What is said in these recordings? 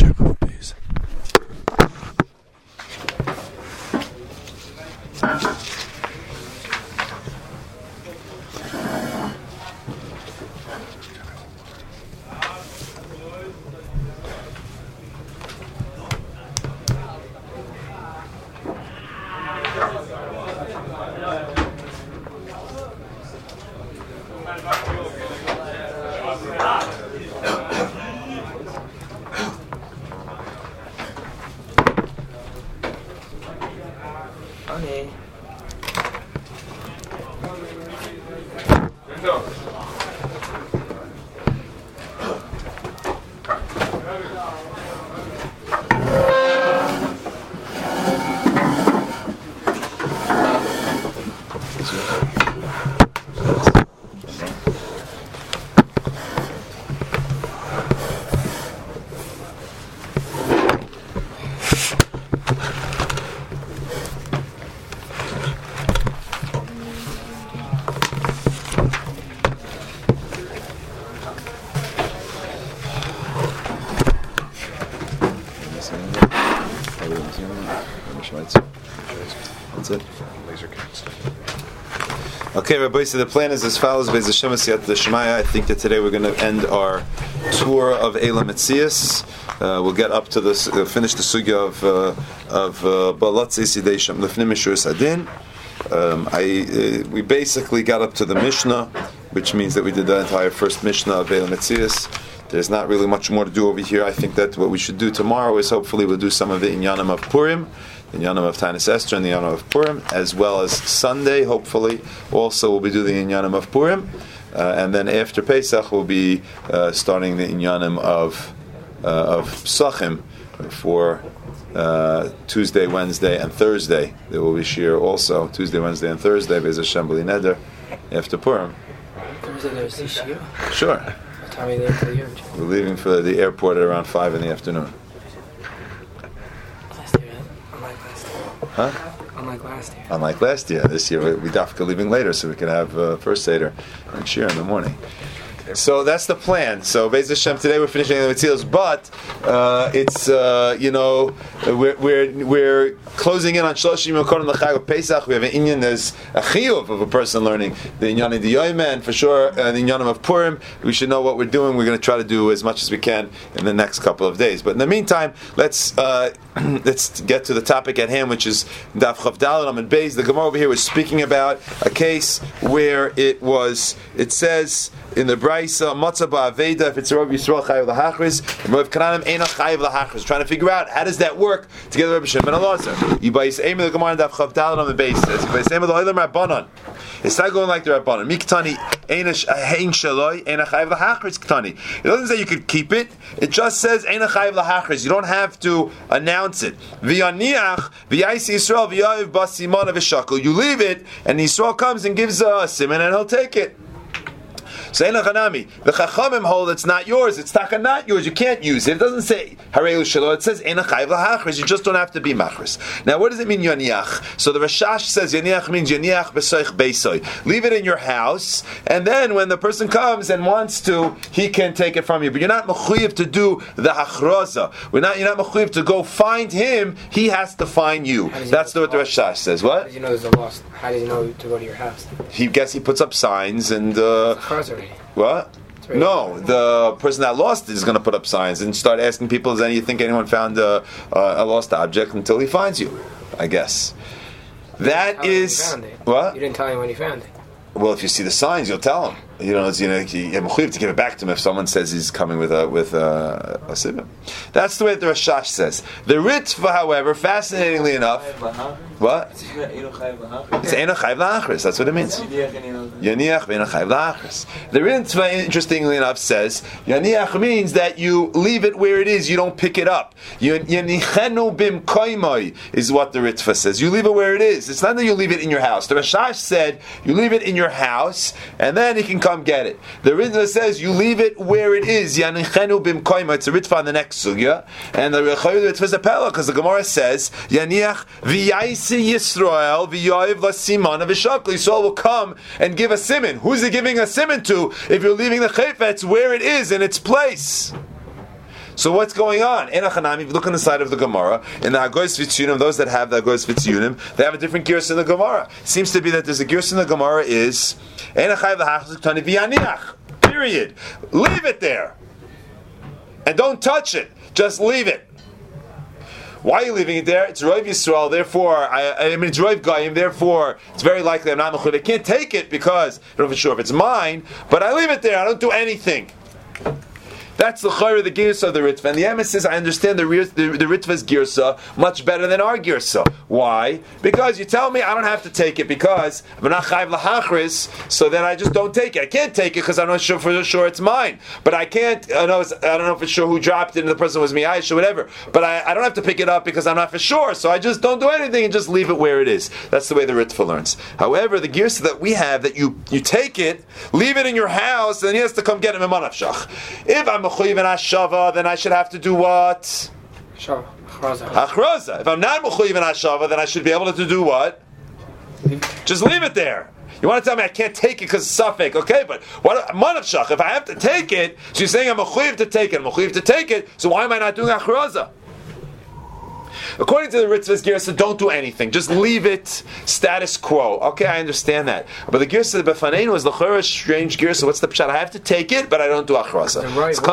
Peace. That's it. Okay, Rabbi, so the plan is as follows. Be'ez Hashem Siyat Shemaya. I think that today we're going to end our tour of Eila Metzias. We'll get up to this, finish the sugya of Balatzei Sidei Shem Lifnei Mishur Sadin. We basically got up to the Mishnah, which means that we did the entire first Mishnah of Eila Metzias. There's not really much more to do over here. I think that what we should do tomorrow is hopefully we'll do some of the Inyanim of Purim, the Inyanim of Tanis Esther and the Inyanim of Purim, as well as Sunday, hopefully. Also we'll be doing the Inyanim of Purim. And then after Pesach we'll be starting the Inyanim of Psachim for Tuesday, Wednesday, and Thursday. There will be Shir also, Tuesday, Wednesday, and Thursday, Be'ez Hashem B'li Neder, after Purim. Thursday there's a Shir? Sure. We're leaving for the airport at around 5 in the afternoon. Last year, unlike last year. Huh? Unlike last year. Unlike last year. This year we definitely leaving later so we can have first Seder and Shir in the morning. So that's the plan. So Be'ez Hashem, today we're finishing the Metzilos, but it's we're closing in on Shloshim Yom Kodim L'Chag of Pesach. We have an inyan, there's a chiyuv of a person learning the inyanim Diyoyim, and for sure the inyanim of Purim. We should know what we're doing. We're going to try to do as much as we can in the next couple of days. But in the meantime, let's get to the topic at hand, which is Daf Chav Daled Amud Beis. The Gemara over here was speaking about a case where it says in the Braisa, Matzah ba'aveda, if it's a Rav Yisrael chayav l'hachris, and Rav Kananim eina chayav l'hachris. Trying to figure out how does that work together with Rabbi Shimon ben Elazar. Yibayis Eimel the Gemara Daf Chav Daled on the base says Yibayis Eimel the Oilam Rabbanon. It's not going like the Rabbanon. Miktani eina hein shaloi eina chayav l'hachris ktani. It doesn't say you could keep it. It just says eina chayav l'hachris. You don't have to announce it. V'yaniach v'yais Yisrael v'yayiv basimana v'shakol. You leave it, and Yisrael comes and gives a simon, and he'll take it. So the Chachamim hold it's not yours. It's taka not yours. You can't use it. It doesn't say Harei Shelo. It says Eina Chayv L'Hachris. You just don't have to be machris. Now, what does it mean Yaniach? So the Rashash says Yaniach means Yaniach b'soich beisoy. Leave it in your house, and then when the person comes and wants to, he can take it from you. But you're not mechuyev to do the hachroza. You're not mechuyev to go find him. He has to find you. That's what the Rashash says. What? How does he know there's a lost? How does he know to go to your house? He puts up signs and. What? Right. No, the person that lost it is going to put up signs and start asking people, does you think anyone found a lost object until he finds you, I guess. That is... What? You didn't tell him when you found it. Well, if you see the signs, you'll tell him. You have to give it back to him if someone says he's coming with a sibim. That's the way that the Rashash says. The Ritva, however, fascinatingly enough, what? It's Eino Chayv L'Achris. That's what it means. Yaniach Eino Chayv L'Achris. The Ritva, interestingly enough, says Yaniach means that you leave it where it is. You don't pick it up. Yanichenu bim koimoi is what the Ritva says. You leave it where it is. It's not that you leave it in your house. The Rashash said you leave it in your house, and then he can come get it. The Ritva says you leave it where it is. Yanichenu bim koima. It's a Ritva on the next sugya, and the Ritva is a pella because the Gemara says Yaniach v'yaisi Yisrael v'yayiv lasimana v'shakli. Yisrael will come and give a simon. Who's he giving a simon to? If you're leaving the chayfetz where it is in its place. So what's going on? In Achanami, if you look on the side of the Gemara, in the Hagoyes Vitzunim, those that have the Hagoyes Vitzunim, they have a different gears in the Gemara. Seems to be that there's a gears in the Gemara is Ein Achayv L'Hachzik Tani V'Yaniach. Period. Leave it there. And don't touch it. Just leave it. Why are you leaving it there? It's Roiv Yisrael, therefore, it's Roiv Goyim, therefore, it's very likely I'm not mechuyev. I can't take it because I don't know for sure if it's mine, but I leave it there. I don't do anything. That's the chayre, the girsa of the Ritva. And the Emes says, I understand the Ritva's girsa much better than our girsa. Why? Because you tell me I don't have to take it because I'm not chayv l'hachris, so then I just don't take it. I can't take it because I'm not sure for sure it's mine. But I can't, I don't know for sure who dropped it and the person was Miyash or whatever. But I don't have to pick it up because I'm not for sure. So I just don't do anything and just leave it where it is. That's the way the Ritva learns. However, the girsa that we have, that you take it, leave it in your house, and then he has to come get it in Manavshach. If I'm mechuyev in Hashava, then I should have to do what? Achraza. If I'm not mechuyev in Hashava, then I should be able to do what? Just leave it there. You want to tell me I can't take it because it's suffix, okay? But what Manavshach? If I have to take it, so you're saying I'm mechuyev to take it. I'm mechuyev to take it. So why am I not doing Achraza? According to the Ritzvah's Girsa, don't do anything. Just leave it status quo. Okay, I understand that. But the Girsa of the Befaneinu is the Chorah strange Girsa. What's the pshat? I have to take it, but I don't do Achraza.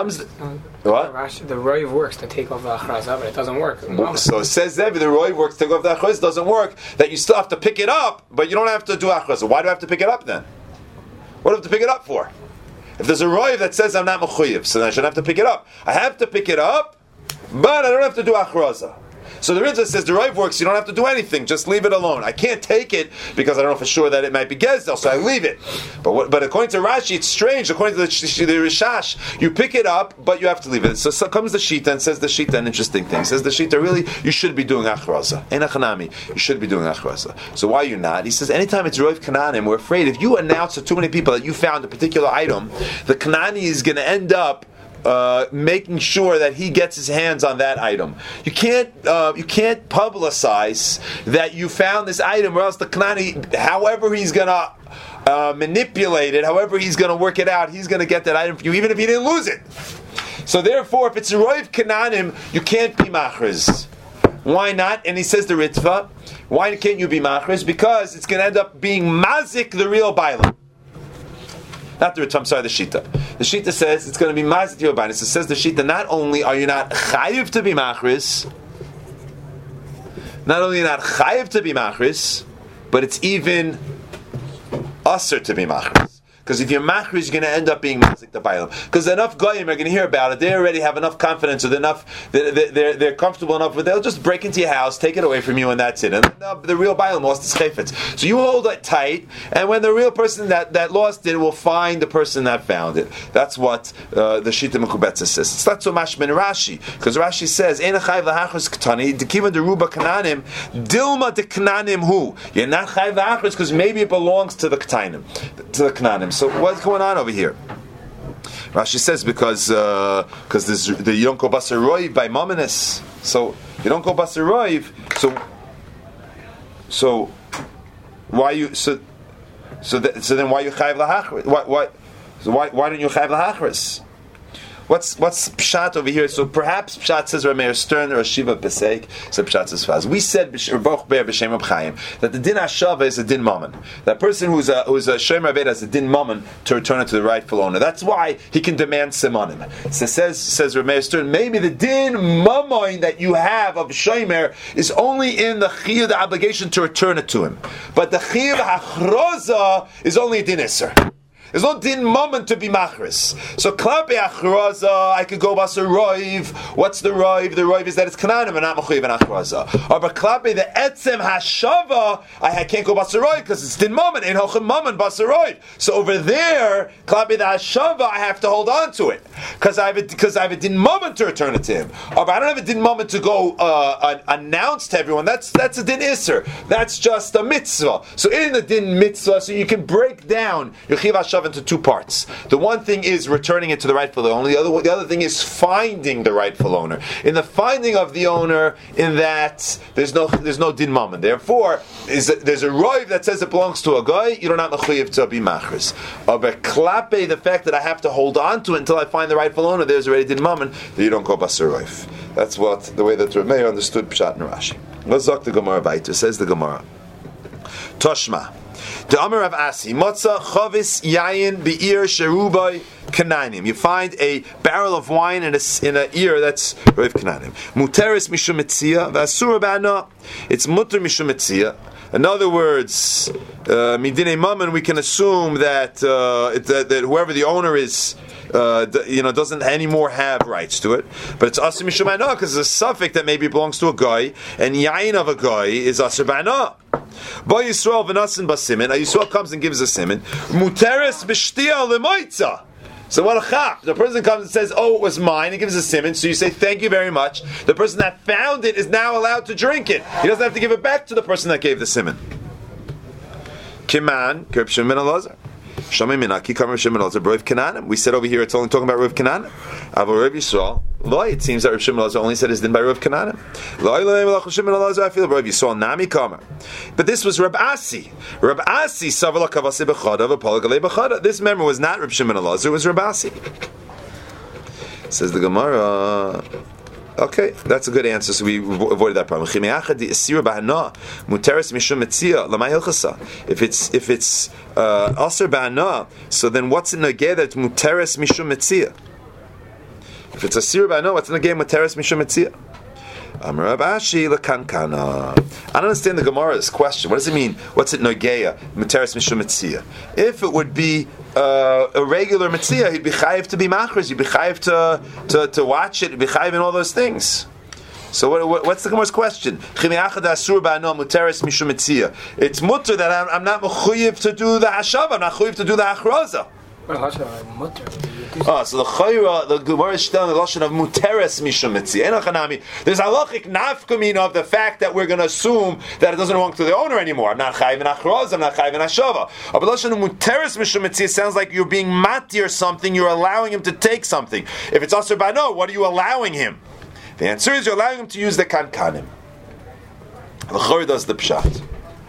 What? The Roiv works to take off the Achraza, but it doesn't work. So it says there, the Roiv works to take off the Achraza, doesn't work, that you still have to pick it up, but you don't have to do Achraza. Why do I have to pick it up then? What do I have to pick it up for? If there's a Roiv that says I'm not mechuyev, so then I shouldn't have to pick it up. I have to pick it up, but I don't have to do Achraza. So the Ritva says the Rav works, you don't have to do anything, just leave it alone. I can't take it because I don't know for sure that it might be Gezdel, so I leave it. But according to Rashi, it's strange. According to the Rishash, you pick it up, but you have to leave it. So comes the Shita and says the Shita an interesting thing. Says the Shita, really, you should be doing Achraza. In Achanami, you should be doing Achraza. So why are you not? He says, anytime it's Rav Kananim, we're afraid if you announce to too many people that you found a particular item, the Kanani is going to end up making sure that he gets his hands on that item. You can't publicize that you found this item, or else the Kanani, however he's gonna manipulate it, however he's gonna work it out, he's gonna get that item for you, even if he didn't lose it. So therefore, if it's a Roiv Kananim, you can't be machriz. Why not? And he says the Ritva, why can't you be machriz? Because it's gonna end up being mazik, the real bailam. Not the Ritva, I'm sorry, the Shita. The Shita says it's going to be Mazik Yobanis. It says the Shita, not only are you not chayiv to be machris, not only are you not chayiv to be machris, but it's even usher to be machris. Because if you're machris, you're going to end up being mazik the bailam. Because enough goyim are going to hear about it. They already have enough confidence, or they're comfortable enough with it. They'll just break into your house, take it away from you, and that's it. And the real bailam lost his chayfetz. So you hold it tight, and when the real person that lost it will find the person that found it. That's what the Shita Mekubetza says. It's not so much in Rashi, because Rashi says, "Ein chayv lahachris ktani dekivan deruba kananim dilma de kananim hu." You're not chayv lahachris because maybe it belongs to the ktanim, to the kananim. So what's going on over here? Rashi says because you don't go basar roiv by mamanis. So you don't go basar roiv. So why you so then why you chayv lahachris? Why don't you chayv lahachris? What's pshat over here? So perhaps pshat says Rameir Stern or Shiva Pesek. So pshat says Faz. We said b'Shem Chaim that the din hashava is a din mammon. That person who's a shomer aved has a din mammon to return it to the rightful owner. That's why he can demand simanim. So says Rameir Stern, maybe the din mammon that you have of shomer is only in the chiyuv, the obligation to return it to him, but the chiyuv hachroza is only a din iser. There's no din moment to be machris. So klape achraza, I could go basar roiv. What's the roiv? The roiv is that it's kananim and not mechuyev and achraza. Or but klape the etzem hashava, I can't go basar roiv because it's din moment. Ein hochem moment basar roiv. So over there, klape the hashava, I have to hold on to it because I have a din moment to return it to him. Or but I don't have a din moment to go announce to everyone. That's a din iser. That's just a mitzvah. So in the din mitzvah, so you can break down your chiv hashava Hashav into two parts. The one thing is returning it to the rightful owner. The other thing is finding the rightful owner. In the finding of the owner, in that there's no din mammon. Therefore, there's a roiv that says it belongs to a guy. You don't have mechuyev to be machris. But klape, the fact that I have to hold on to it until I find the rightful owner, there's already din mammon. That you don't go basar roiv. That's the way that Rav Meir understood Pshat and Rashi. Let's talk the Gemara weiter. Says the Gemara. Toshma. The Amar of Asi, Motza Chavis Yayin Be'ir Sherubai Kanainim. You find a barrel of wine in a ear that's Rav Kanainim. Muteris Mishum Metzia, Vasura Ba'ana. It's Mutter Mishum Metzia. In other words, Midine Mammon, we can assume that that whoever the owner is, doesn't anymore have rights to it. But it's Asr Mishum Ba'ana because it's a suffix that maybe belongs to a guy, and Yayin of a guy is Asr Ba'ana. Boy Yisrael v'nasin basimin. Yisrael comes and gives a simin. Muteres b'shtia lemoitza. So what a chap. The person comes and says, "Oh, it was mine." He gives a simin. So you say, "Thank you very much." The person that found it is now allowed to drink it. He doesn't have to give it back to the person that gave the simin. Kiman Kerb Shimon Elazar. Shomei Minaki Kamar Shimon Elazar Rav Kananim. We said over here it's only talking about Rav Kananim. Avo Rav Yisrael. Loi, it seems that Rav Shimon Elazar only said his din by Rav Kananim. Loi Melach Shimon Elazar. I feel Rav Yisrael Nami Kamar. But this was Rab Asi. Rab Asi Savala Kavase Bechada V'Polagalei Bechada. This member was not Rav Shimon Elazar. It was Rab Asi. Says the Gemara. Okay, that's a good answer. So we avoided that problem. If it's aser ba'ana, so then what's in the negeh that muteres mishum metzia? If it's asir ba'ana, what's in the negeh muteres mishum metzia? Amar Abashi lekankana. I don't understand the Gemara's question. What does it mean? What's it nogeya muteres mishum metzia? If it would be a regular mitzvah, he'd be chayiv to be machris, he'd be chayiv to watch it, he'd be chayiv in all those things. So what's the Gemara's question? It's mutter that I'm not mechuyev to do the hashav, I'm not mechuyev to do the achraza. So the chayra, the Gemara is telling the lashon of muteres mishum mitzvah. There's halachic nafkamin of the fact that we're going to assume that it doesn't belong to the owner anymore. I'm not chayiv in achroz, I'm not chayiv in hashava. But lashon of muteres mishum mitzvah sounds like you're being matir something. You're allowing him to take something. If it's aser bano, what are you allowing him? The answer is you're allowing him to use the kankanim. The chayra does the pshat.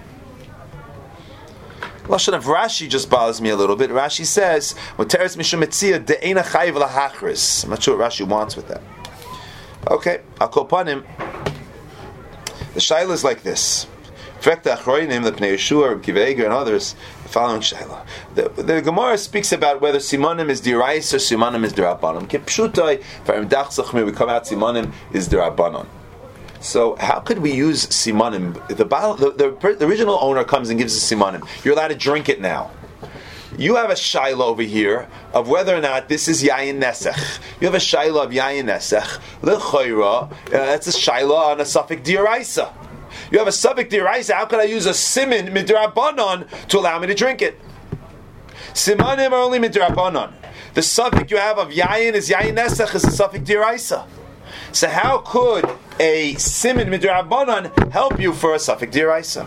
Lashon of Rashi just bothers me a little bit. Rashi says, "Muteres mishum metzia de'ena chayiv lahachris." I'm not sure what Rashi wants with that. Okay, I'll call upon him. The shaila is like this: Frekta achroinim, the Pnei Yeshua, Kiveger, and others. The following shaila: the Gemara speaks about whether simanim is dirais or simanim is dirabanan. Kipshutai, v'imdachzachmir, we come out simanim is dirabanan. So how could we use simanim? The original owner comes and gives us simanim. You're allowed to drink it now. You have a shaila over here of whether or not this is yayin nesech. You have a shaila of yayin nesech. L'chayra, that's a shaila on a suffix diaraisa. You have a suffix diaraisa. How could I use a simin midrabanan to allow me to drink it? Simanim are only midrabanan. The suffix you have of yayin is yayin nesech is a suffix diaraisa. So how could a simin midrabanan help you for a suffix diraisa?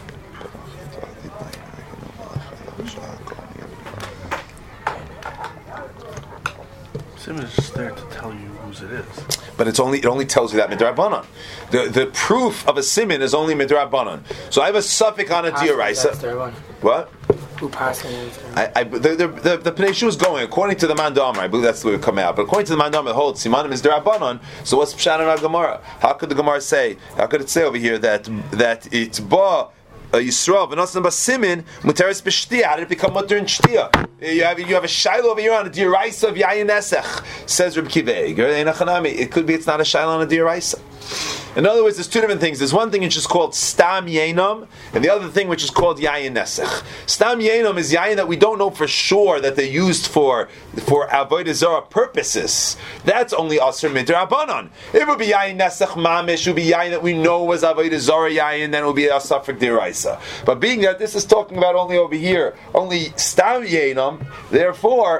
Simin is just there to tell you whose it is. But it only tells you that midrabanan. The proof of a simin is only midrabanan. So I have a suffix on a diraisa. What? Who passed it? The Pnei Yeshua is going according to the Mandamar. I believe that's the way it come out. But according to the Mandamar, it holds simanim is derabanan. So what's pshat in our Gemara? How could the Gemara say? How could it say over here that it's ba Yisrael v'nosan basimin muteres b'shtia? How did it become muter in shtia? You have a shaila over here on a diraisa of yayin nesech. Says Reb Kiva Eiger. It could be it's not a shaila on a diraisa. In other words, there's two different things. There's one thing which is called stam yenam, and the other thing which is called yayin nesech. Stam yenam is yayin that we don't know for sure that they're used for avodah zarah purposes. That's only aser midrabanan. It would be yayin nesech mamish. It would be yayin that we know was avodah zarah yayin, then it would be a safek deraisa. But being that this is talking about only over here, only stam yenam, therefore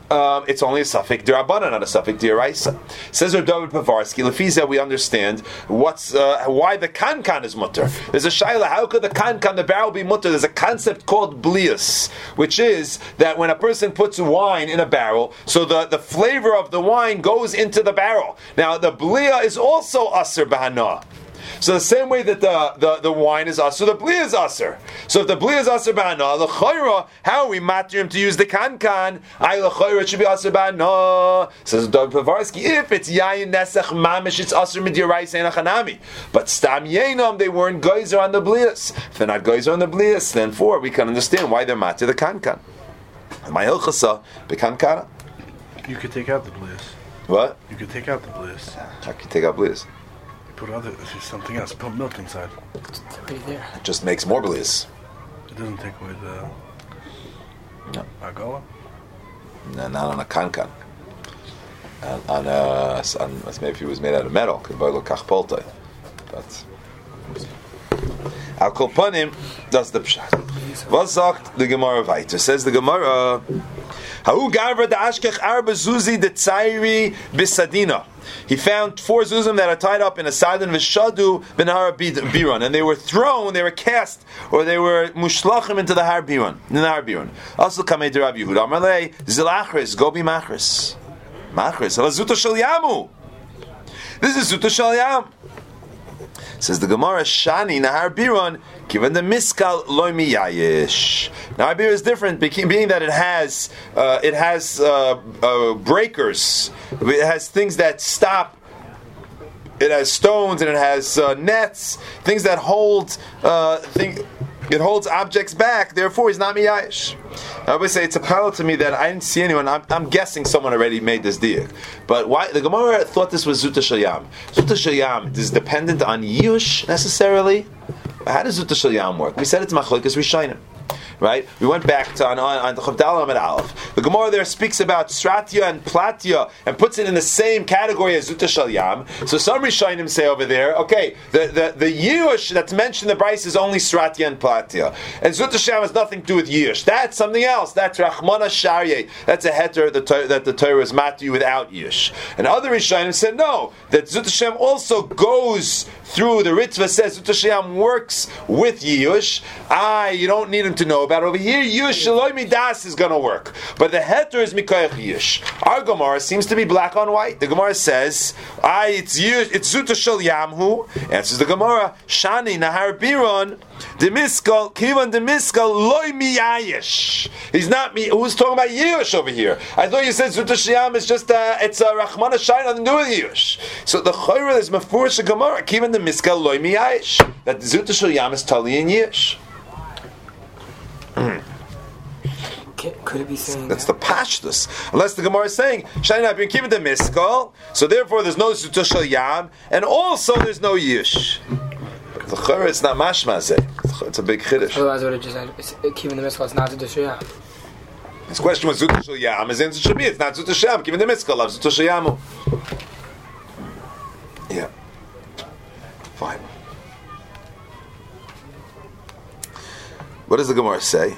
it's only a suffix d'Rabbanan, not a suffix d'Oraisa. Says Reb David Povarsky, Lefiza, we understand why the kankan is mutter. There's a shaila, how could the kankan, the barrel, be mutter? There's a concept called blias, which is that when a person puts wine in a barrel, so the flavor of the wine goes into the barrel. Now the blia is also aser b'hana. So the same way that the wine is aser, the blia is aser. So if the blia is aser b'hana, the chayra, how are we matrim to use the kankan? The chayra, it should be aser b'hana. Says David Povarsky, if it's yayin nesach mamish, it's aser midiraisa and achanami. But stam yenam, they weren't geyser on the blias. If they're not geyser on the blias, then we can understand why they're matir the kankan. My hilchasa b'kankana. You could take out the bliss. What? You could take out the bliss. How can you take out blias? Put something else. Put milk inside. It's already there. It just makes more blias. It doesn't take away the agola. No, not on a kankan. On maybe if it was made out of metal, could buy kach polta. But Al Kol Panim, that's the pshat. Was sagt the Gemara weiter? Says the Gemara, Ha'u garva da'ashkech arba zuzi de'tzayri bisadina. He found 4 zuzim that are tied up in a sadin v'shadu b'nahar biron, and they were thrown, they were cast, or they were mushlachim into the har biron. Also kamei de Rabbi Yehuda Amalei zilachris gobi machris ala zuta shel yamu. This is zuta shel yam. Says the Gemara, Shani Nahar Biron, given the Miskal Loy Miyayish. Nahar Biron is different, being that it has breakers, it has things that stop. It has stones and it has nets, things that hold it holds objects back. Therefore, he's not miyayish. I would say it's a parallel to me that I didn't see anyone. I'm guessing someone already made this diak. But why the Gemara thought this was Zuta Shayam? Zuta Shayam is dependent on Yush necessarily. How does Zuta Shayam work? We said it's Machlokes Rishonim. Right? We went back to on the Chavdal Amid Aleph. The Gemara there speaks about Stratya and Platya and puts it in the same category as Zuta Shel Yam. So some Rishonim say over there, okay, the Yush that's mentioned in the Bryce is only Stratya and Platya. And Zuta Shel Yam has nothing to do with Yush. That's something else. That's Rachmana Sharye. That's a heter that the Torah is matu without Yush. And other Rishonim said no, that Zuta Shel Yam also goes through, the Ritva says Zuta Shel Yam works with Yush. You don't need him to know about it. Over here, Yush Shaloi Midas is going to work. But the heter is Mikoyach Yush. Our Gemara seems to be black on white. The Gemara says, it's Yush, it's Zuta Shel Yamhu. Answers the Gemara, Shani Nahar Biron, Demiskal, Kivan Demiskal, Loi Miyayish. He's not me. Who's talking about Yush over here? I thought you said Zuta Shel Yam is just it's a Rachmana Shai, nothing to do with Yush. So the Chayra is Mefurish Gemara, Kivan Demiskal, Loi Miyayish. That Zuta Shel Yam is Tali in Yush. Could it be saying that's the pashtus? Unless the Gemara is saying Shaina been given the miskal, so therefore there's no Zuta Shel Yam, and also there's no Yish. The Chayra, it's not mashmazeh. It's a big chiddush. Otherwise, would have just said keeping the miskal. It's not Zuta Shel Yam. His question was Zuta Shel Yam. His answer should be it's not Zuta Shel Yam. Given the miskal of Zuta Shel Yamu. Yeah. Fine. What does the Gemara say?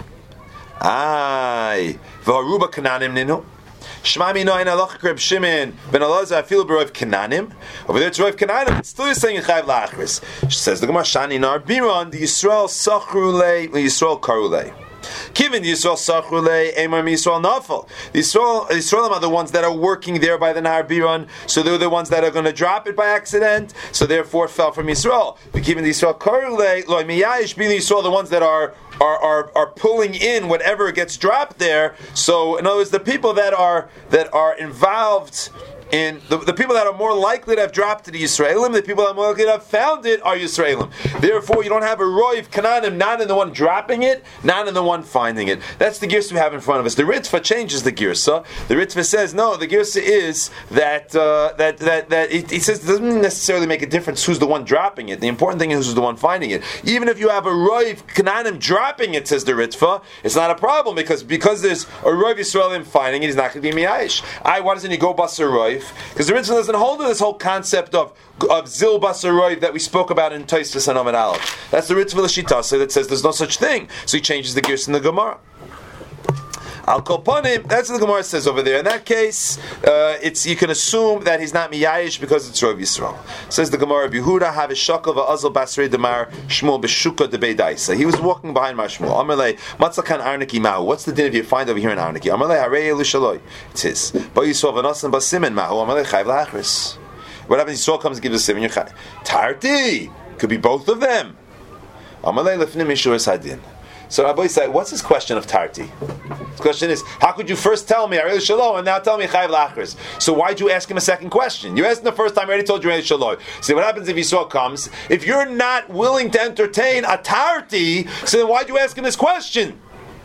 V'haruba kananim ninu. Shmami no ein halachik Reb Shimon ben Elazar afilu b'roiv kananim. Over there it's roiv kananim. It's still saying in Chayv Lachris. She says the Gemara Shani nar biron the Yisrael sachru lei Yisrael karu lei. Given the Yisrael Sachrule, Emar Yisrael Nafal. The Yisraelim are the ones that are working there by the Nahar Biron, so they're the ones that are going to drop it by accident, so therefore it fell from Yisrael. But given the Yisrael Karule, Loi Miyayish, being the Yisrael, the ones that are pulling in whatever gets dropped there. So in other words, the people that are involved in the people that are more likely to have dropped it to the Yisraelim, the people that are more likely to have found it are Yisraelim. Therefore, you don't have a roiv kananim, not in the one dropping it, not in the one finding it. That's the girsa we have in front of us. The Ritva changes the girsa. The Ritva says no. The girsa is that it says it doesn't necessarily make a difference who's the one dropping it. The important thing is who's the one finding it. Even if you have a roiv kananim dropping it, says the Ritva, it's not a problem because there's a roiv Yisraelim finding it. He's not going to be miyayish. Why doesn't he go basar roiv? Because the Ritva doesn't hold to this whole concept of zil basaroiv that we spoke about in Tosfos and Amid Aleph. That's the Ritva l'shitase that says there's no such thing. So he changes the gears in the Gemara. Al Kolponim, that's what the Gemara says over there. In that case, you can assume that he's not miyayish because it's Rov Yisrael. Says the Gemara, Yehuda have a shaka va'azal basrei demar Shmuel b'shuka debeidaisa. He was walking behind Mar Shmuel. Amalei matzakan arniki mahu. What's the din if you find over here in arniki? Amalei harei elushaloi. It's his. But you saw v'nasan basimin mahu. Amalei chayv la'achris. What happens? Yisrael comes and gives a simon. You're chayv. Tarti could be both of them. Amalei lefnim mishuras hadin. So Rabbi said, what's his question of Tarti? His question is, how could you first tell me Arei Shalom and now tell me Chayv Lachris? So why'd you ask him a second question? You asked him the first time, I already told you Arei Shalom. So what happens if Yisrael comes? If you're not willing to entertain a Tarti, so then why'd you ask him this question?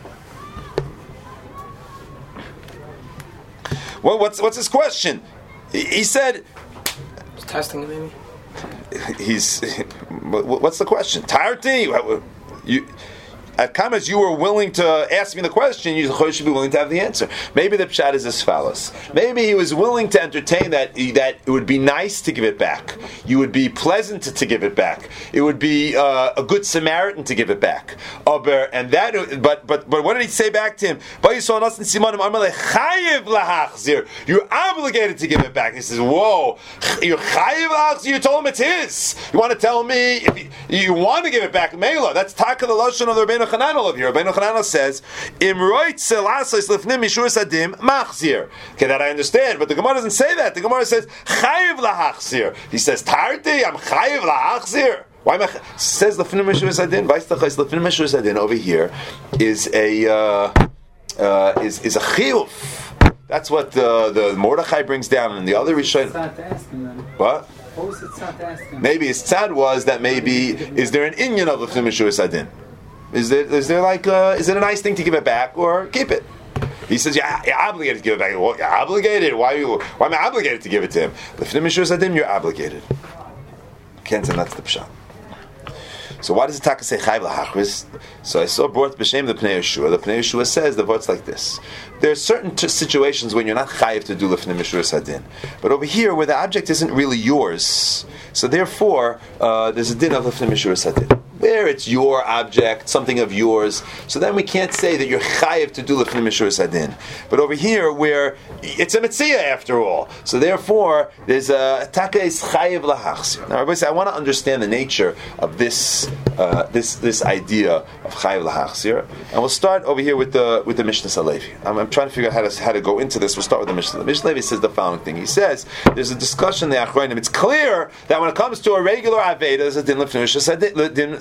Well, what's his question? He said... He's testing him, maybe? What's the question? Tarti? At Kamas, you were willing to ask me the question, you should be willing to have the answer. Maybe the pshat is as follows. Maybe he was willing to entertain that it would be nice to give it back. You would be pleasant to give it back. It would be a good Samaritan to give it back. But what did he say back to him? You're obligated to give it back. He says, whoa, you're chayiv lachzir. You told him it's his. You want to tell me if you want to give it back? Mela, that's taka the lashon of the Rebbeinu Chananel over here. Rebbeinu Chananel says, "Imroit selasais lefnim mishur sadim machzir." Okay, that I understand, but the Gemara doesn't say that. The Gemara says chayiv lahachzir. He says Tarti, I'm chayiv lahachzir. Why am I? Says lefnim mishur sadim. Vaistachais lefnim mishur sadim over here is a chiyuv. That's what the Mordechai brings down, and the other Rishon. What? What was it tzad to ask him? Maybe his tzad was that is there an inyan of lefnim mishur sadim? Is there is it a nice thing to give it back or keep it? He says, you're obligated to give it back. Well, you're obligated. Why am I obligated to give it to him? Lefnim mishur sadim, you're obligated. Can't say that's the pshat. So why does the Taka say Chayv L'Hachris? So I saw brought B'Shem the Pnei Yeshua. The Pnei Yeshua says the words like this. There are certain situations when you're not Chayv to do Lefnim Mishur Sadin. But over here, where the object isn't really yours, so therefore, there's a din of Lefnim Mishur Sadin. Where it's your object, something of yours, so then we can't say that you're chayiv to do lefnim mishur sadin. But over here, where it's a mitzvah after all, so therefore there's a taka is chayiv lahachzir. Now, everybody say, I want to understand the nature of this idea of chayiv lahachzir, and we'll start over here with the Mishnah Halevi. I'm trying to figure out how to go into this. We'll start with the Mishnah. The Mishnah Halevi says the following thing. He says there's a discussion in the Achronim. It's clear that when it comes to a regular aveda, there's a din lefnim mishur sadin.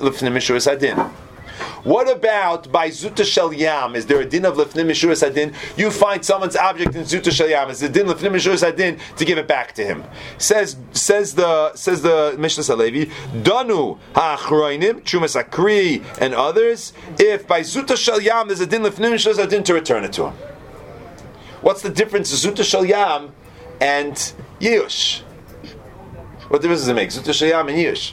What about by Zuta Shel Yam? Is there a din of Lefnim Mishur Sadin? You find someone's object in Zuta Shel Yam. Is the din Lefnim Mishur Sadin to give it back to him? Says the Mishnah Halevi, Danu Ha'achroinim, Chumas Akri, and others. If by Zuta Shel Yam there's a din Lefnim Mishur Sadin to return it to him. What's the difference Zuta Shel Yam and Yush? What difference does it make? Zuta Shel Yam and Yush.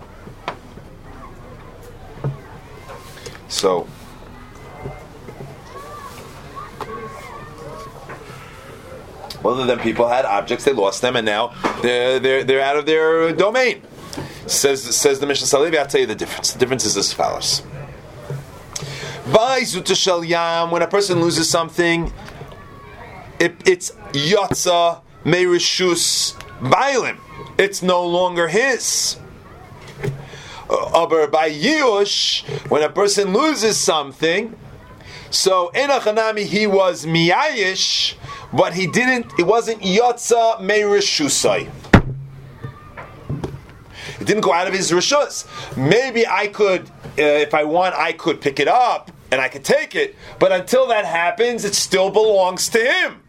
So, other than people had objects, they lost them, and now they're out of their domain. Says the Mishnah Halevi, I'll tell you the difference. The difference is as follows: by Zuta Shel Yam, when a person loses something, it's Yatza Meirishus Bailim. It's no longer his. By Yush, when a person loses something, so Enachanami he was miyayish, but it wasn't Yotza Meirishusai. It didn't go out of his rishus. Maybe I could, if I want, I could pick it up and I could take it, but until that happens, it still belongs to him.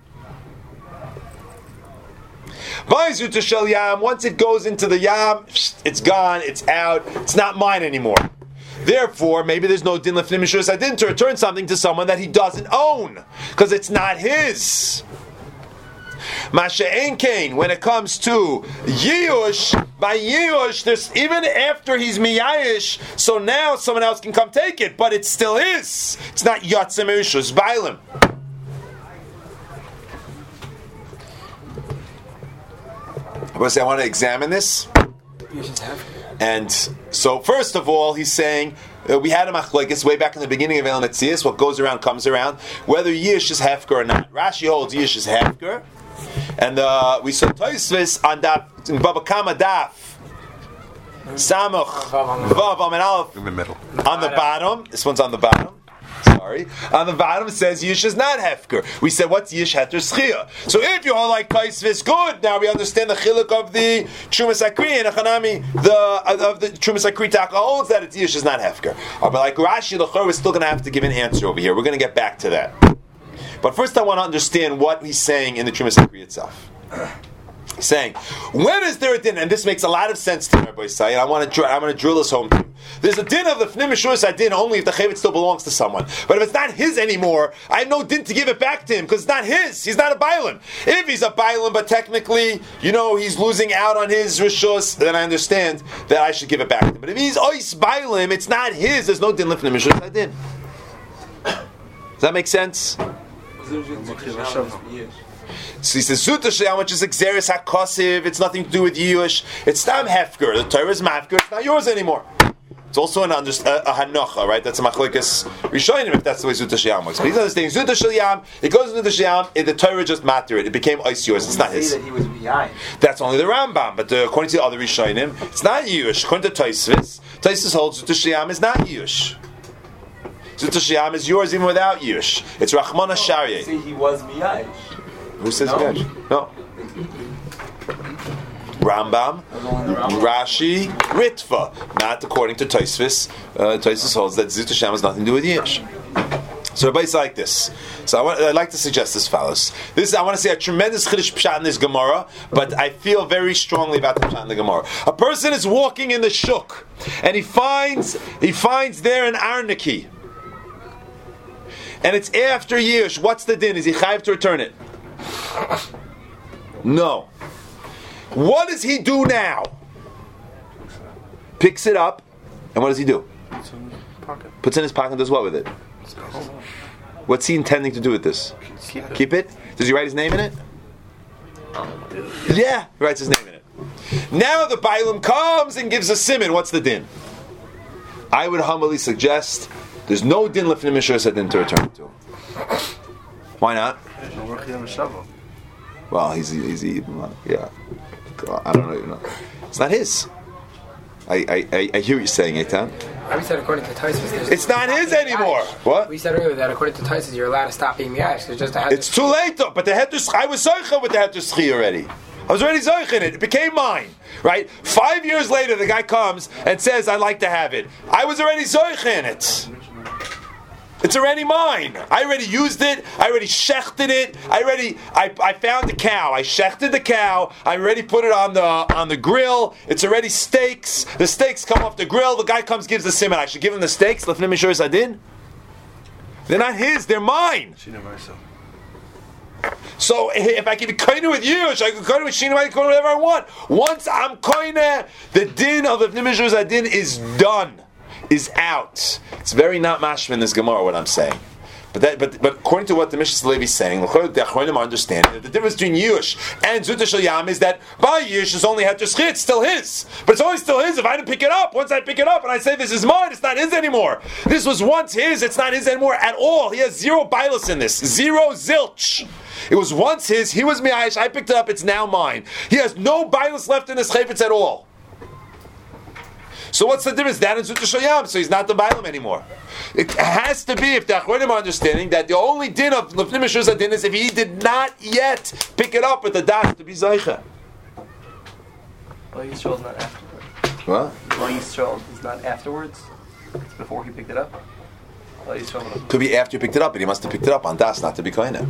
Once it goes into the yam, it's gone, it's out, it's not mine anymore. Therefore, maybe there's no din lefnim mishur sadin to return something to someone that he doesn't own, because it's not his. Masha ein kain, when it comes to Yiyush, by Yiyush, there's even after he's miyayish, so now someone else can come take it, but it still is. It's not Yatzim Irishus Bailim. I want to examine this. And so, first of all, he's saying we had a machlokes way back in the beginning of El Netzias. What goes around comes around. Whether Yish is hefker or not. Rashi holds Yish is hefker, and we saw Tosfos on that in Baba Kama Daf. Samuch Vav Amen Aleph in the middle. On the bottom. This one's on the bottom. Sorry. On the bottom it says Yish is not hefker. We said what's Yish heter schia. So if you hold like Tosfos, good. Now we understand the chiluk of the Trumas Akri and Achanami, of the Trumas Akri Taka holds that it's Yish is not hefker. But like Rashi L'chor, we're still going to have to give an answer over here. We're going to get back to that. But first I want to understand what he's saying in the Trumas Akri itself. He's saying, when is there a din? And this makes a lot of sense to me, Rabbi Yisai, and I want to drill this home to you. There's a din of the Fnim Mishus Adin only if the Chavit still belongs to someone. But if it's not his anymore, I have no din to give it back to him because it's not his. He's not a Bailim. If he's a Bailim, but technically, he's losing out on his Rishus, then I understand that I should give it back to him. But if he's Ois Bailim, it's not his. There's no din Fnim Mishus Adin. Does that make sense? So he says, Zuta Sheyam, which is Xeris HaKosiv, it's nothing to do with Yush. It's Tam Hefker. The Torah is Mafker. It's not yours anymore. It's also a Hanocha, right? That's a Machlokes Rishonim if that's the way Zuta Sheyam works. But he's understanding Zuta Sheyam, it goes into the Sheyam, the Torah just matter it. It became Ice yours. It's not his. That he was behind. That's only the Rambam, but according to the other Rishonim, it's not Yush. According to Tosfos, Tosfos holds Zuta Sheyam is not Yush. Zuta Sheyam is yours even without Yush. It's Rachmana Sharyeh. See, he was Miyash. Who says Miyash? No. Rambam, Rashi, Ritva. Not according to Tosfos. Tosfos holds that Zuta Sheyam has nothing to do with Yush. So everybody's like this. So I'd like to suggest this, fellas. I want to say a tremendous chiddush pshat in this Gemara, but I feel very strongly about the pshat in the Gemara. A person is walking in the shuk, and he finds there an arniki. And it's after Yush. What's the din? Is he chayiv to return it? No. What does he do now? Picks it up, and what does he do? Puts in his pocket and does what with it? What's he intending to do with this? Keep it? Does he write his name in it? Yeah, he writes his name in it. Now the Bailam comes and gives a siman. What's the din? I would humbly suggest there's no din lefnim mishur said din to return it to him. Why not? Well, he's yeah. I don't know. It's not his. I hear what you're saying, Eitan. We said according to Tosfos, it's not his anymore. What? We said earlier that according to Tosfos, you're allowed to stop being miyash. It's too late though. But I was zoicha with the heter schchi already. I was already zoich in it. It became mine. Right? 5 years later, the guy comes and says, "I'd like to have it." I was already zoich in it. It's already mine. I already used it. I already shechted it. I found the cow. I shechted the cow. I already put it on the grill. It's already steaks. The steaks come off the grill. The guy comes, gives the siman. I should give him the steaks. Lefnim mishur sadin. They're not his. They're mine. So if I can be koine with you, I can koine with Shina, I can koine whatever I want. Once I'm koine, the din of Lefnim mishur sadin is done. Is out. It's very not mashma in this Gemara what I'm saying. But according to what the Mishnah Levi is saying, the Achronim are understanding that the difference between Yush and Zuta Shel Yam is that by Yush is only heter schchi, it's still his. But it's only still his if I didn't pick it up. Once I pick it up and I say this is mine, it's not his anymore. This was once his, it's not his anymore at all. He has zero bailus in this. Zero zilch. It was once his, he was mi'ayish, I picked it up, it's now mine. He has no bailus left in his chayfetz at all. So what's the difference? That and Zuta Shel Yam, so he's not the Bailam anymore. It has to be, if the Achronim are understanding, that the only din of Lefnim mishur sadin is if he did not yet pick it up with the das to be Zaycha. Well, Yisrael is not afterwards. What? Well, Yisrael is not afterwards? It's before he picked it up? Well, Yisrael could be after you picked it up, but he must have picked it up on das, not to be koine.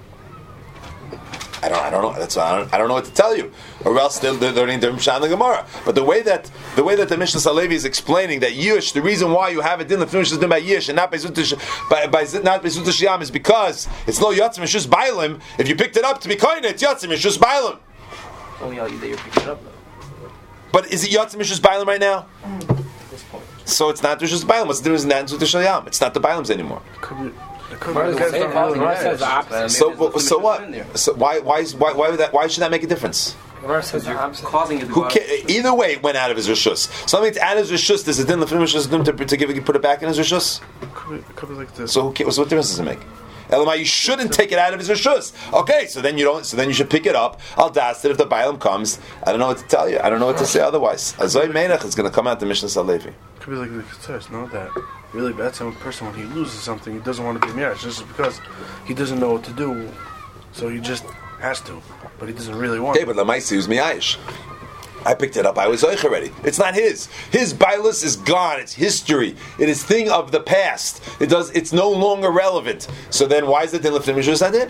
I don't know. That's why I don't know what to tell you. Or else they're learning the Mishnah and the Gemara. But the way that the Mishnah Salevi is explaining that Yush, the reason why you have a din the finish is done by Yush and not by Zuta Sheyam is because it's no Yatzim, it's just Bailim. If you picked it up to be koine, it's Yatzim, it's just Bailim. Only all you that you picked it up though. But is it Yatzim, it's just Bailim right now? At this point. So it's not just Bailim. What's the difference in that and Zuta Sheyam? It's not the Bailims anymore. So what? So why should that make a difference? Gemara says You're the opposite. causing it to go out. Either way, it went out of his rishus. Something that's out of his rishus. There's a din lefnim rishus to put it back in his rishus. Could be like this. So who cares? What difference does it make? Elamai, you shouldn't take it out of his rishus. Okay, so then you don't. So then you should pick it up. I'll das it if the bailam comes. I don't know what to tell you. I don't know what to say otherwise. Azoy Menach is going to come out the Mishnah Salevi. Could be like the says, no, that really bad some person when he loses something, he doesn't want to be miyash just because he doesn't know what to do, so he just has to, but he doesn't really want. Okay, but Lamaisi was miyash. I picked it up. I was oich already. It's not his. His bailus is gone. It's history. It is thing of the past. It's no longer relevant. So then, why is it din lefnim mishus adin?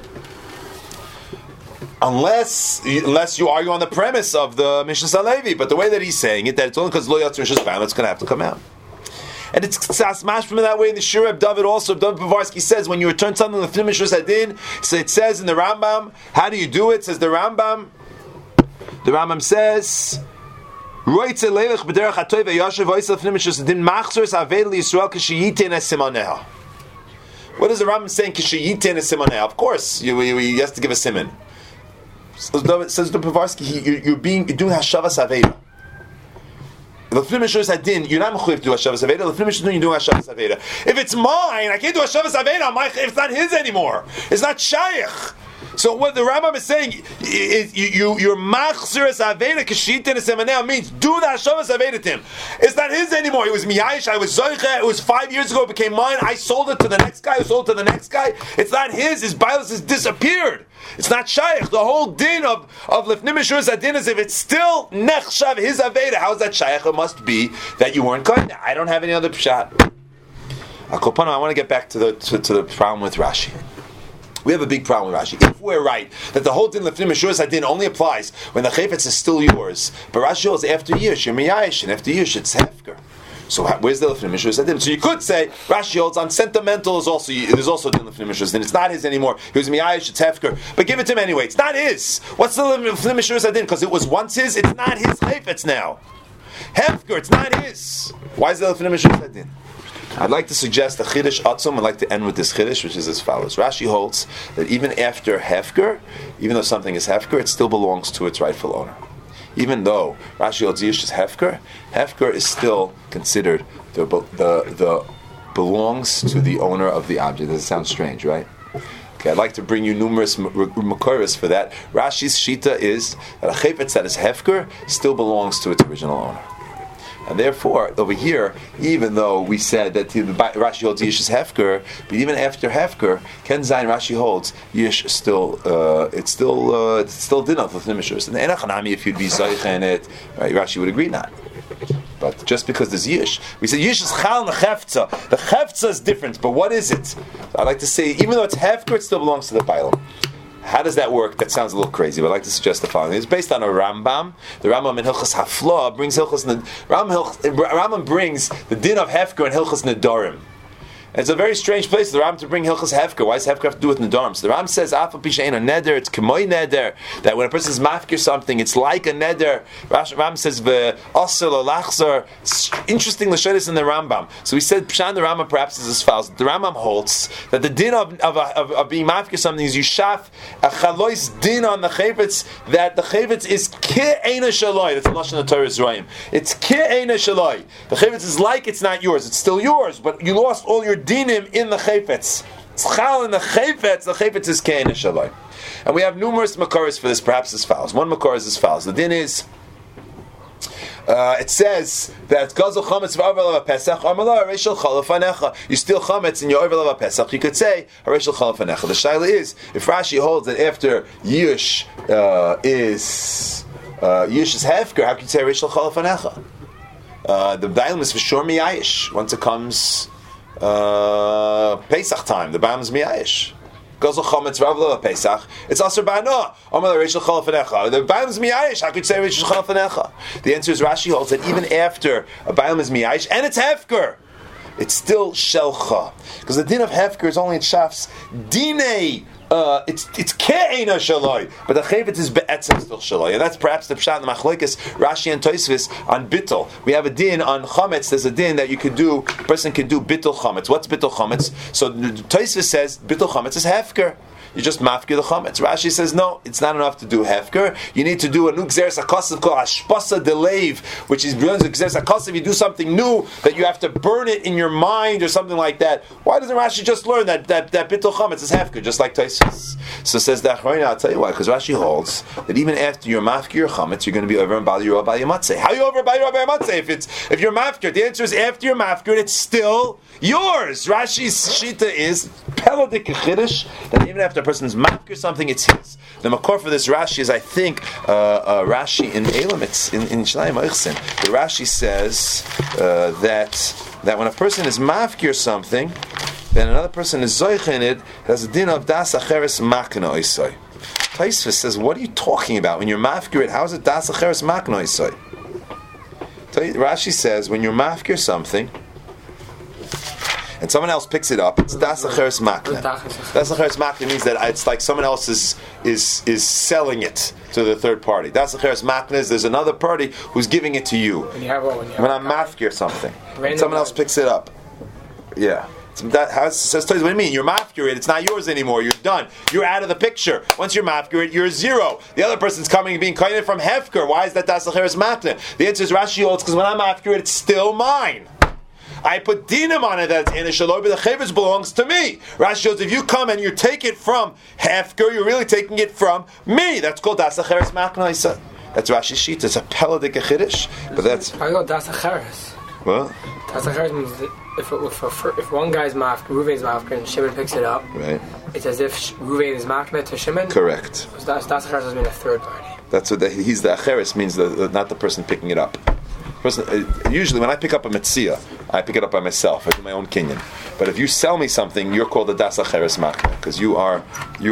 Unless you argue on the premise of the Mishnah Salevi, but the way that he's saying it, that it's only because lo yatzu mishus bailam, it's going to have to come out. And it's smash from that way in the Shirab David also. David Bavarsky says when you return something lefnim mishus adin, so it says in the Rambam, how do you do it? Says the Rambam. The Rambam says, what does the Rambam saying? Of course, he has to give a simon. Says the Pavarsky, you're doing hashavas aveda. You're not mechuyev to do hashavas aveda. You're doing hashavas aveda. If it's mine, I can't do hashavas aveda. It's not his anymore. It's not shayach. So what the Rambam is saying is your machzir aveda k'shita nesemaneh means do the hashavas aveda to him. It's not his anymore. It was miyayish. I was zoiche. It was 5 years ago. It became mine. I sold it to the next guy. Who sold it to the next guy. It's not his. His bailus has disappeared. It's not shaykh. The whole din of lefnim mishus adin is if it's still nechshav his aveda. How is that shaykh? It must be that you weren't going. I don't have any other pshat. I want to get back to the problem with Rashi. We have a big problem with Rashi. If we're right that the whole din lefnim mishus adin only applies when the chayfetz is still yours, but Rashi holds after years you're miyayish, and after years it's hefker. So where's the lefnim mishus adin? So you could say Rashi holds on sentimental there's also din lefnim mishus adin. It's not his anymore. He was miyayish, it's hefker, but give it to him anyway. It's not his. What's the lefnim mishus adin? Because it was once his. It's not his chayfetz now. Hefker, it's not his. Why is the lefnim mishus adin? I'd like to suggest a chiddush atzum. I'd like to end with this chiddush, which is as follows. Rashi holds that even after hefker, even though something is hefker, it still belongs to its rightful owner. Even though Rashi holds yish is hefker is still considered the belongs to the owner of the object. Does it sound strange, right? Okay, I'd like to bring you numerous makoros for that. Rashi's shita is that a chayfetz that is hefker still belongs to its original owner. And therefore, over here, even though we said that Rashi holds Yish is Hefker, but even after Hefker, Ken Zayin Rashi holds Yish still it's still din of lefnim mishus. And the Enachanami, if you'd be Zayich in it, right, Rashi would agree not. But just because there's Yish, we say Yish is Chal Nechefza. The Chefza is different, but what is it? I'd like to say, even though it's Hefker, it still belongs to the Bailam. How does that work? That sounds a little crazy, but I'd like to suggest the following. It's based on a Rambam. The Rambam in Hilchas Hafla brings Rambam brings the din of Hefker and Hilchas Nedarim. And it's a very strange place for the Ram to bring Hilchas Hefker. Why does Hefker have to do with Nedarim? So the Ram says, Afa Pishain a Neder, it's K'moy Neder, that when a person is mafkir something, it's like a Neder. Ram says, V'osel Lachzor. Interesting Lashonis in the Rambam. So we said, Pshan the Rambam perhaps is as follows. The Rambam holds that the din of being mafkir something is Yushaf, a Chalois din on the Chayvetz, that the Chayvetz is Ke'ena Shaloi. That's the Lashon of Torah Zerayim. It's Ke'ena Shaloi. The Chayvetz is like it's not yours. It's still yours, but you lost all your dinim in the chayfetz. It's chal in the chayfetz is kein shaloi. And we have numerous makoros for this, perhaps as follows. One makor is as follows. The din is, it says that gazel chametz v'aver pesach amala hareshel chalafanecha. You steal chametz and you over pesach. You could say hareshel chalafanecha. The shaila is, if Rashi holds that after Yush is hefker, how can you say hareshel chalafanecha? The bailam is for sure miyayish once it comes Pesach time. The bailam is miyayish. Gazel chametz v'avla Pesach. It's aser ba'ana. Amar reishel chalafanecha. The bailam is miyayish. How could you say reishel chalafanecha? The answer is Rashi holds that even after a bailam is miyayish and it's hefker, it's still shelcha, because the din of hefker is only in shafs dinei. It's ke'ena shaloi, but the chayvet is be'etzem still shaloi, and that's perhaps the pshat in the machlokes Rashi and Tosfos on bittul. We have a din on chametz. There's a din that you could do. A person could do bittul chametz. What's bittul chametz? So Tosfos says bittul chametz is hefker. you just mafkir the chametz. Rashi says no, it's not enough to do hefker. You need to do a new gzeres hakasav called hashpasa deleiv, which is brilliant. Gzeres hakasav. You do something new that you have to burn it in your mind or something like that. Why doesn't Rashi just learn that bittul chametz is hefker, just like Tosfos? So says the Achroina. I'll tell you why. Because Rashi holds that even after you're mafkir your chametz, you're going to be over in bal yirah bal yamatzeh. How you over bal yirah bal yamatzeh if you're mafkir? The answer is after you're mafkir, it's still yours. Rashi's shita is peladik chiddush that even after a person's mafkir something, it's his. The makor for this Rashi is, I think, Rashi in Elam. It's in Shalayim Eichsin. The Rashi says that when a person is mafkir something, then another person is zoich in it, has a din of das acheres makna isoi. Tosfos says, what are you talking about? When you're mafkir it, how is it das acheres makna isoi? Rashi says, when you're mafkir something, and someone else picks it up, it's das acheres makna. Das acheres makna means that it's like someone else is selling it to the third party. Das acheres makna is there's another party who's giving it to you. When I'm mafkir something, someone else picks it up. Yeah. Says, what do you mean? You're mafkir it, it's not yours anymore, you're done. You're out of the picture. Once you're mafkir it, you're zero. The other person's coming and being kind from hefker. Why is that das acheres makna? The answer is Rashi holds because when I'm mafkir it, it's still mine. I put dinim on it that it's inish shaloi, but the chavetz belongs to me. Rashi shows if you come and you take it from hefker, you're really taking it from me. That's called das acheres makna. That's Rashi's sheet. It's a peladik chiddush, but that's. I got das acheres. What? Das acheres means that if one guy's mafkir, Ruvain's mafkir, and Shimon picks it up, right? It's as if Ruvain is mafkir to Shimon. Correct. Das acheres doesn't mean a third party. That's what he's the acheres means, not the person picking it up. Usually, when I pick up a metzia, I pick it up by myself. I do my own kinyan. But if you sell me something, you're called a das acheres makna because you are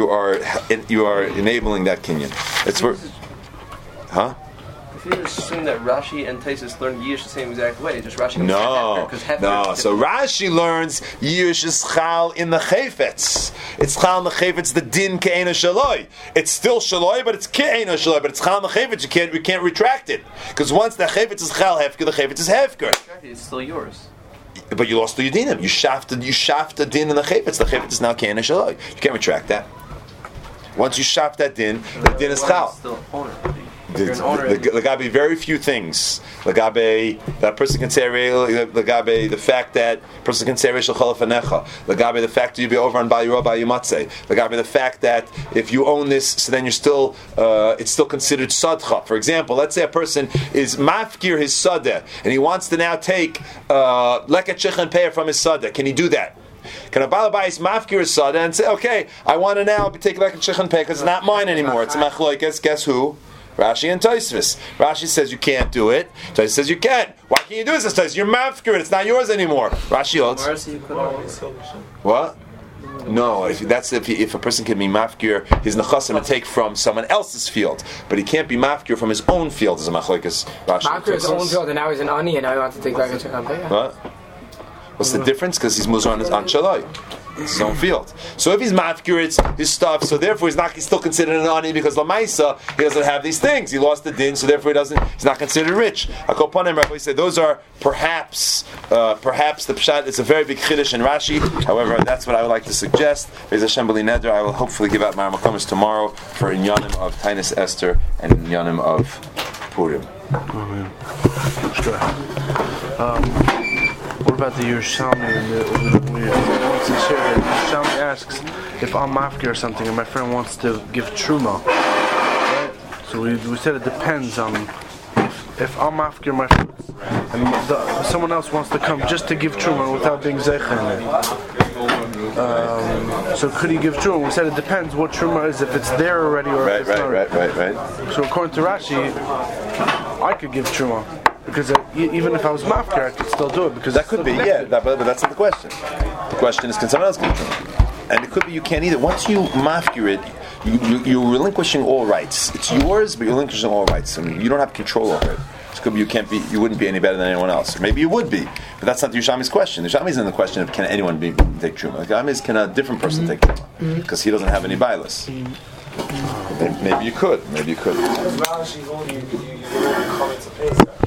enabling that kinyan. It's for, huh? If you assume that Rashi and Tosfos learn Yish the same exact way, just Rashi no. So Rashi learns Yish is chal in the chayfetz. It's chal in the chayfetz, the din ke'ena shaloi. It's still shaloi, but it's ke'ena shaloi. But it's chal in the chayfetz. You can't retract it because once the chayfetz is chal hefker, the chayfetz is hefker. It's still yours. But you lost the yedinim. You shaft the din in the chayfetz. The chayfetz is now ke'ena shaloi. You can't retract that. Once you shaft that din, the din is chal. Still owner. Legabe very few things. Legabe that person can say. Legabe the fact that person can say Rishal Chalafanecha. Legabe the fact that you be over on Bayiro Bayimatze. Legabe the fact that if you own this, so then you're still it's still considered sadcha. For example, let's say a person is mafkir his sadeh and he wants to now take leket shechan peah from his sadeh. Can he do that? Can a balabais mafkir his sadeh and say, okay, I want to now take leket shechan peah because it's not mine anymore. It's machloikes. Guess who? Rashi and Tosfos. Rashi says you can't do it. Tosfos says you can. Why can't you do this? Tosfos, you're mafkir it. It's not yours anymore. Rashi holds. What? No, if a person can be mafkir his nechasim and take from someone else's field, but he can't be mafkir from his own field as a machlokes. Rashi. Mafkir his own field, and now he's an ani, and now he wants to take back a chicken. What? What's the difference? Because he's muzar on shaloi. It's his own field. So if he's mafkir, it's his stuff. So therefore, he's still considered an ani because lamaisa he doesn't have these things. He lost the din, so therefore he's not considered rich. Akopanim Rabbi said those are perhaps the pshat. It's a very big chiddush in Rashi. However, that's what I would like to suggest. There's a Shembali Neder. I will hopefully give out my makamas tomorrow for inyanim of Tainus Esther and inyanim of Purim. What about the Yerushalmi? Yerushalmi asks if I'm mafkir or something and my friend wants to give truma. Right? So we said it depends on if I'm mafkir my friend and someone else wants to come just to give truma without being zeicha in it. So could he give truma? We said it depends what truma is, if it's there already or if it's not. Right. So according to Rashi, I could give truma. Because even if I was mafkir, I could still do it. Because that could be, but that's not the question. The question is, can someone else give truma? And it could be you can't either. Once you mafkir it, you're relinquishing all rights. It's yours, but you're relinquishing all rights. I mean, you don't have control over it. It could be you wouldn't be any better than anyone else. Maybe you would be, but that's not the Yerushalmi's question. The Yerushalmi isn't the question of can anyone take truma. The Yerushalmi is can a different person take truma because he doesn't have any bias. Maybe you could.